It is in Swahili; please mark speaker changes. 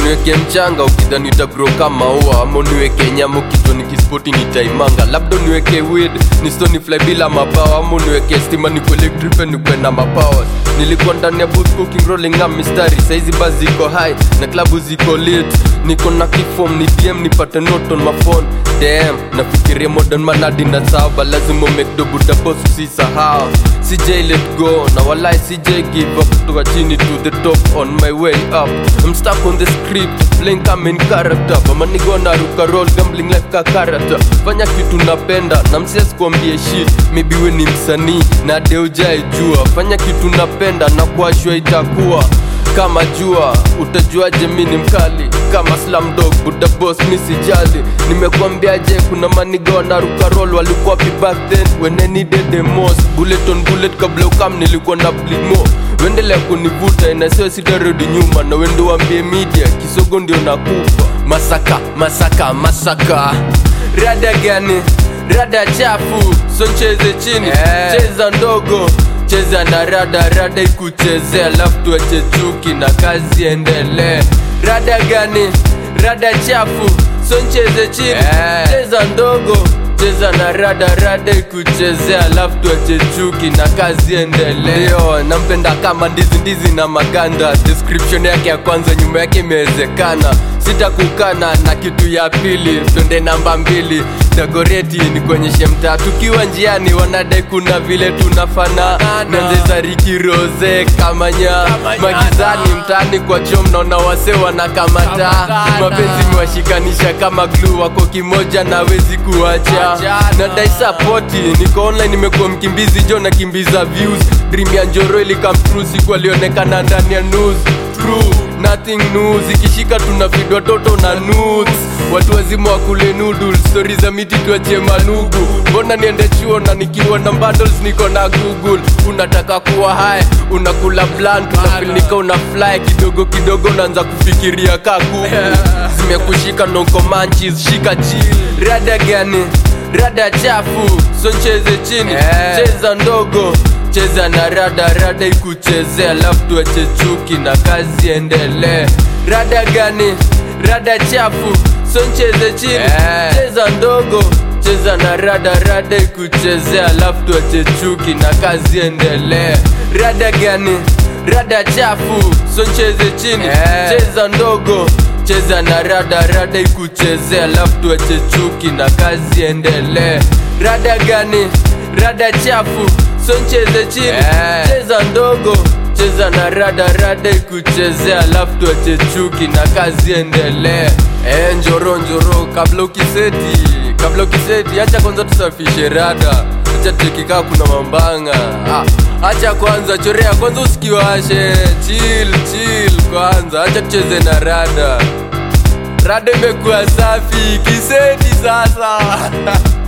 Speaker 1: niweke mchanga ukidhani utagrow kama ua, ama niweke nyama ukidhani kispoti nitaimanga. Labda niweke weed ni stone fly bila mabawa, ama niweke stima ni electric ni kwenda mapowers. Nilikuwa ndani ya booth cooking rolling up mistari, saizi buzz ziko high na klabu ziko lit. Niko na keyform ni DM nipate note on my phone. Damn, nafikiria modern manadi na saba, lazima make do buda boss usisahau. CJ let go, na walai CJ give up. Kutoka chini to the top on my way up. I'm stuck on the script, playing come in character. Mama nigo na ruka roll, gambling like a character. Fanya kitu napenda, na msiasi kuambie shit. Maybe we ni msanii, na deujai jua. Fanya kitu napenda, na kuashua itakuwa kama jua. Utajuaje mimi ni mkali kama Slumdog buda boss misijali. Nimekuambiaje kuna manigo na ruka roll walikuwa back then when I needed the most. Bullet on bullet kabla ukam nilikuwa na bleed more. Wendelea kunivuta inasiwa sitarudi nyuma, na wendo wambie media kisogo ndio nakufa. Masaka, masaka, masaka. Rada gani? Rada chafu, so ncheze chini, cheza ndogo. Cheza na rada, rada ikuchezea, alafu tuache chuki na kazi endelee. Rada gani? Rada chafu, so ncheze chini, cheza ndogo. Cheza na rada, rada ikuchezea, alafu tuache chuki na kazi endelee. Yo, nampenda kama ndizi na maganda. Description yake ya kwanza nyuma yake imewezekana. Sitakukana na kitu ya pili, twende namba 2. Dagoreti ni kwenyeshe mtaa, tukiwa njiani wanadai kuna vile tunafana. Nanzeza Ricky Rose kamanya, magizani mtaani kwa chom naona wase wanakamata. Mapenzi mwashikanisha kama glue, wako kimoja na wezi kuacha. Nadai supporti, niko online nimekuwa mkimbizi jo na kimbiza views. Dream ya Njoro ili come true, siku alionekana ndani ya news. True, nothing news, ikishika tunafidwa toto na nudes. Watu wazima wakule noodles, story za miti tuachie malugu. Mbona niende chuo na nikiwa na bundles niko na Google. Unataka kuwa high, unakula blunt, unafeel nika unafly. Kidogo kidogo unaanza kufikiria kakuku. Zimekushika noko manchis, shika chill. Rada gani? Rada chafu, so ncheze chini, cheza ndogo. Cheza na rada, rada ikuchezea, alafu tuache chuki na kazi endelee. Rada gani? Rada chafu, so ncheze chini, cheza ndogo. Cheza na rada, rada ikuchezea, alafu tuache chuki na kazi endelee. Rada gani? Rada chafu, so ncheze chini, cheza ndogo. Cheza na rada, rada ikuchezea, alafu tuache chuki na kazi endelee. Rada gani? Rada chafu, so ncheze chini, cheza ndogo. Cheza na rada, rada ikuchezea, alafu tuache chuki na kazi endelee. Njoro njoro kabla ukiseti, acha kwanza tusafishe rada. Acha tukikaa kuna mambanga. Acha kwanza chorea kwanza usikiwashe. Chill kwanza, acha tucheze na rada. Rada imekuwa safi, kiseti sasa.